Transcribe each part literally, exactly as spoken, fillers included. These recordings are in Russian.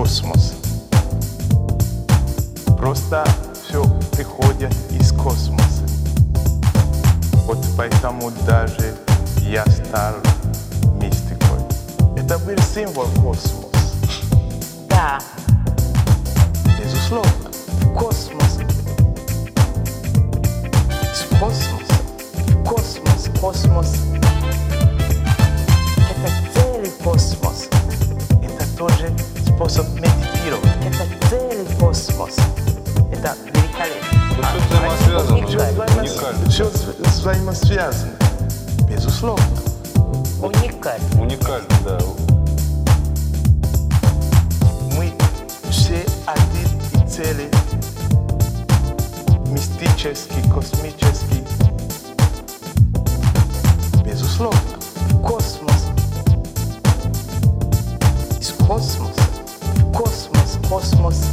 космоса. Просто все приходит из космоса. Вот поэтому даже я стал мистикой. Это был символ космоса. Да. Безусловно, космос. С космоса. Космос, космос. Это целый космос. Это тоже способ медитировать. Это целый космос. Это великолепно. Все взаимосвязано, уникально. Все взаимосвязано. Безусловно. Уникально. Уникально, да. Мы все один и целый. Мистический, космический. Безусловно. Космос. Из космоса. Космос, космос.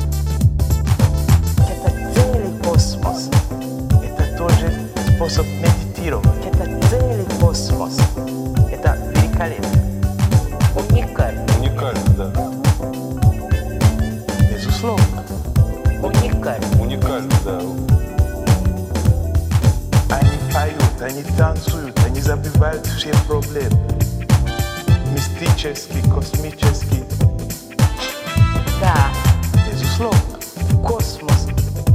Это целый космос. Это тоже способ медитировать. Это целый космос. Это великолепно. Уникально. Уникально, да. Безусловно. Уникально. Уникально, да. Они поют, они танцуют, они забивают все проблемы. Мистический, космический. Да. Безусловно. Космос.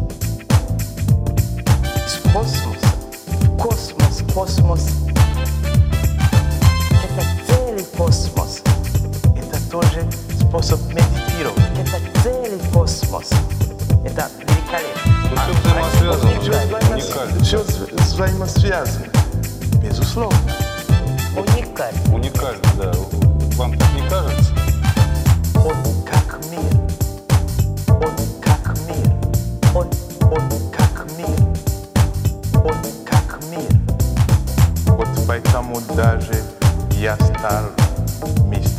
Из космоса. Космос, космос. Это целый космос. Это тоже способ медитировать. Это целый космос. Это великолепно. Все взаимосвязано, уникально. Все взаимосвязано. Безусловно. Уникально. Уникально, да. Вам так не кажется? Он как мир. Он как мир. Он, он как мир. Он как мир. Вот поэтому даже я стал мистером.